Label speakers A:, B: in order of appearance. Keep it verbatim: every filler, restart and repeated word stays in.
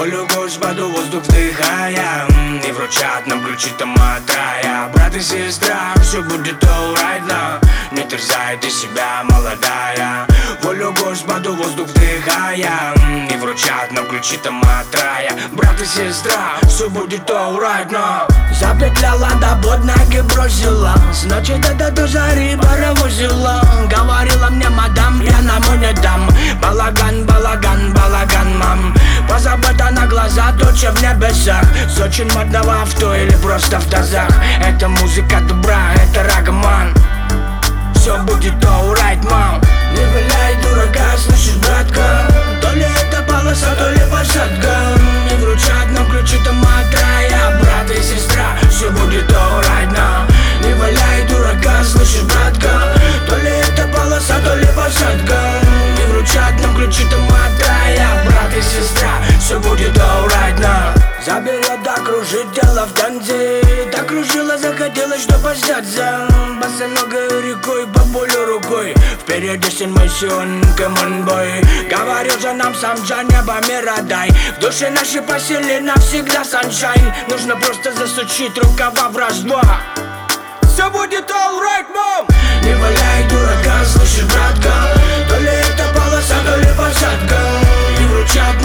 A: Волю Господу воздух вдыхая, и вручат нам ключи там от рая. Брат и сестра, все будет alright now. Не терзай ты себя, молодая. Волю Господу воздух вдыхая, и вручат нам ключи там от рая. Брат и сестра, все будет alright now. Запетляла, да под ноги бросила, с ночи до до зари паровозила. Говорила мне мадам, пьяному не дам. Балаган, балаган, балаган, мам. Позабыта на глаза, туча в небесах. С очень модного авто или просто в тазах. Это музыка добра, это рагаман. Все будет alright, мам. Не валяй дурака, слышишь, братка. То ли это полоса, то ли посадка. Не вручат нам ключи там от рая. Брат и сестра, все будет alright now. Не валяй дурака, слышишь, братка. То ли это полоса, то ли посадка. Не вручат нам ключи там от рая. Брат и сестра, все будет alright now. Заберет, да кружит тело в танце. Так кружила, захотелось, что поснятся. Босоногой рекой, по полю рукой. Впереди сын мой сын, come on boy. Говорил же нам сам Джа, небо мира дай. В душе нашей посели навсегда саншайн. Нужно просто засучить рукава в раз-два. Все будет alright, мам. Не валяй дурака, слышишь, братка. То ли это полоса, то ли посадка. Не вручат